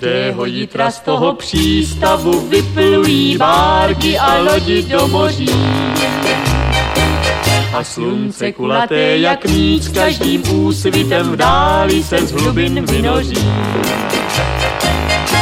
Každého jitra z toho přístavu vyplují bárky a lodi do moří. A slunce kulaté jak míč, každým úsvitem v dáli se z hlubin vynoří.